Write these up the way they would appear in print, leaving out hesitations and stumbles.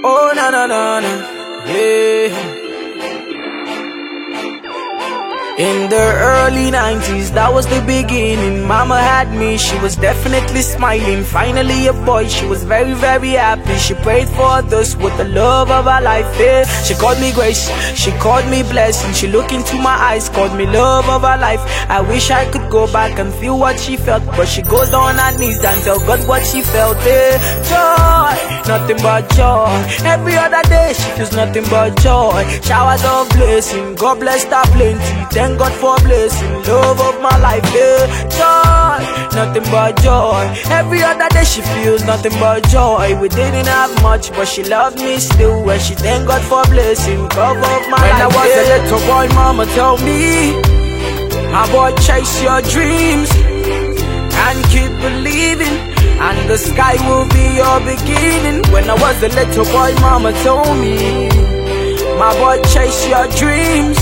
Oh, na na na na, yeah. In the early 90s, that was the beginning. Mama had me, she was definitely smiling. Finally a boy, she was very, very happy. She prayed for others with the love of her life, yeah. She called me grace, she called me blessing. She looked into my eyes, called me love of her life. I wish I could go back and feel what she felt, but she goes on her knees and tell God what she felt, yeah. Joy, nothing but joy. Every other day she feels nothing but joy. Showers of blessing, God bless her plenty. Thank God for blessing, love of my life, yeah. Joy, nothing but joy. Every other day she feels nothing but joy. We didn't have much, but she loved me still. And she thank God for blessing, love of my life. When I was a little boy, mama told me, my boy, chase your dreams and keep believing, and the sky will be your beginning. When I was a little boy, mama told me, my boy, chase your dreams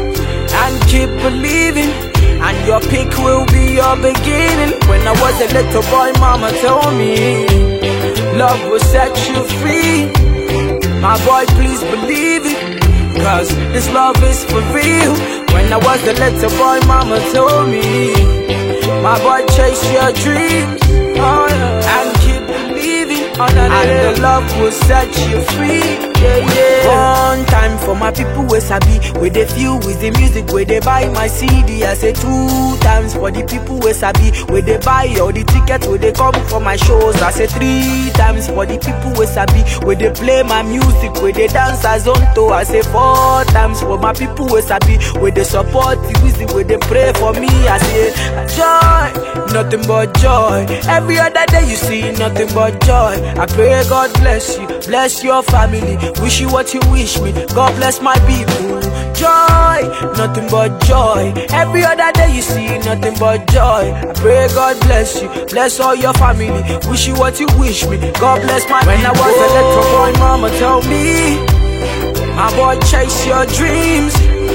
and keep believing, and your peak will be your beginning. When I was a little boy, mama told me, love will set you free. My boy, please believe it, cause this love is for real. When I was a little boy, mama told me, my boy, chase your dreams, and keep believing, and the love will set you free. Yeah, yeah. One time for my people where sabi, where they feel with the music, where they buy my CD. I say 2 times for the people where sabi, where they buy all the tickets, where they come for my shows. I say 3 times for the people where sabi, where they play my music, where they dance as on to. I say 4 times for my people where sabi, where they support the music, where they pray for me. I say joy, nothing but joy. Every other day you see nothing but joy. I pray God bless you, bless your family. Wish you what you wish me, God bless my people. Joy, nothing but joy. Every other day you see nothing but joy. I pray God bless you, bless all your family. Wish you what you wish me, God bless my people. When I was a little boy, mama told me, my boy, chase your dreams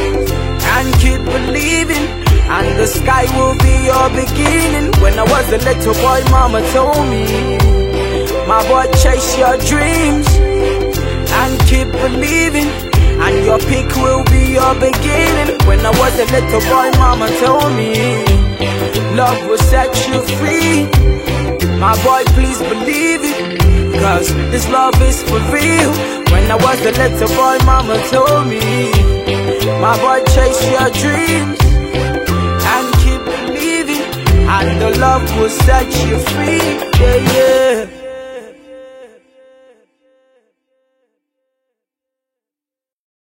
and keep believing, and the sky will be your beginning. When I was a little boy, mama told me, my boy, chase your dreams and keep believing, and your peak will be your beginning. When I was a little boy, mama told me, love will set you free. My boy, please believe it, cause this love is for real. When I was a little boy, mama told me, my boy, chase your dreams and keep believing, and the love will set you free. Yeah, yeah.